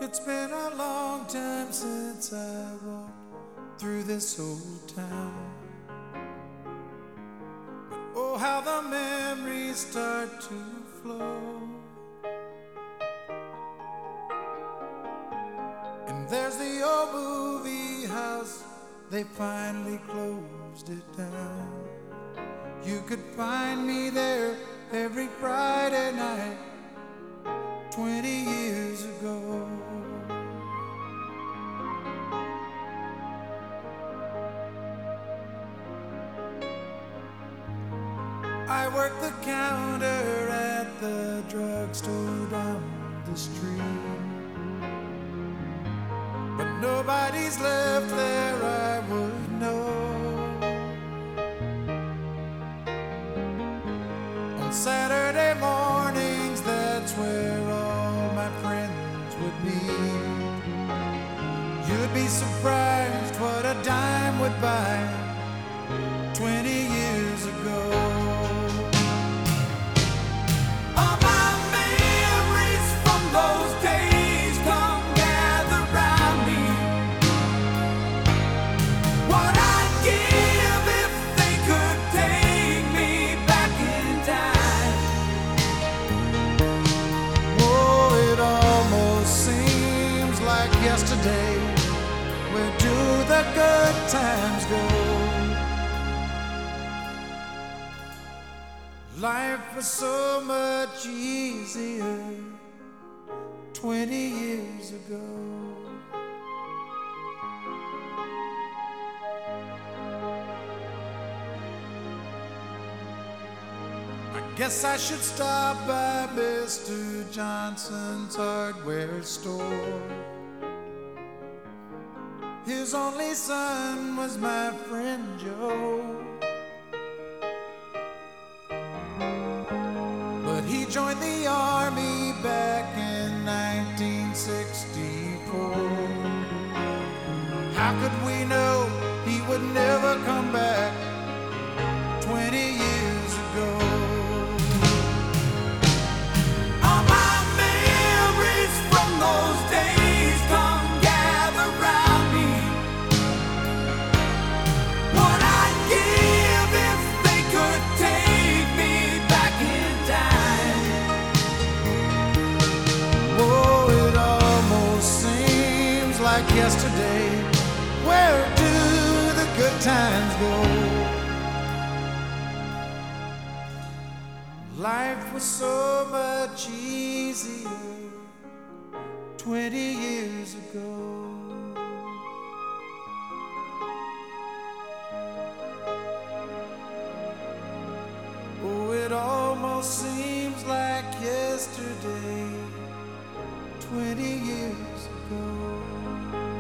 It's been a long time since I walked through this old town. But oh, how the memories start to flow. And there's the old movie house, they finally closed it down. You could find me there every Friday night 20 years ago. I worked the counter at the drugstore down the street, but nobody's left there I would know. On Saturday mornings, that's where all my friends would meet. You'd be surprised what a dime would buy 20 years ago. Yesterday, where do the good times go? Life was so much easier 20 years ago. I guess I should stop by Mr. Johnson's hardware store. His only son was my friend Joe, but he joined the army back in 1964. How could we know he would never come back 20 years ago? All my memories from those days come gather round me. What I'd give if they could take me back in time. Oh, it almost seems like yesterday. Where do the good times go? Life was so much easier 20 years ago. Oh, it almost seems like yesterday 20 years ago.